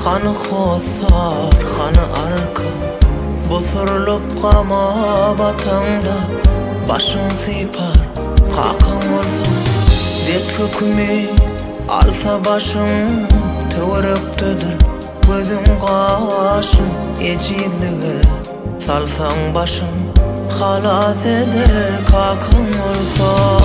Kanı hosar, kanı arka Bosurulup kama batanda Başın sipar, kakan olsa Dert hükmü alsa başın Tövürüptüdür gözün kaşın Ecidliğe salsan başın Halas eder kakan olsa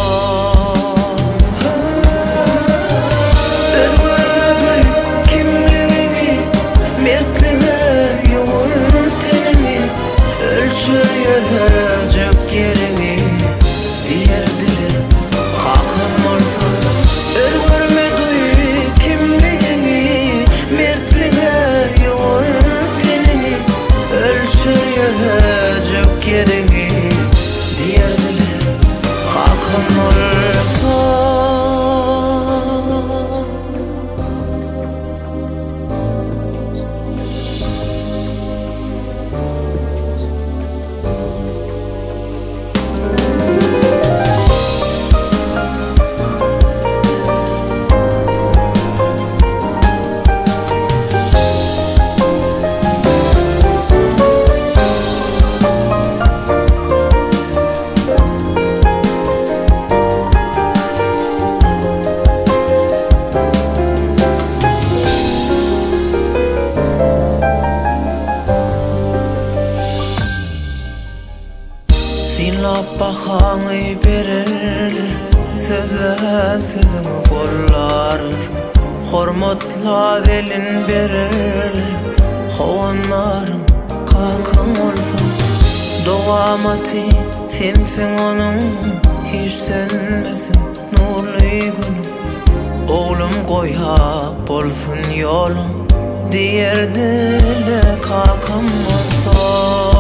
Ölçüyecek yerini diğer dili Hakan olsa Ölgürme duy kimliğini Mertliğe yoğur tenini Ölçüyecek yerini diğer dili Hakan olsa Sinlap bakanı verirler Sözden sözümü kollarlar Hormatla velin verirler Hovanlarım kakan olsa Doğamati sensin onun Hiç sönmesin nurlu günüm Oğlum koya bolsun yolum Diğer dile kakan olsa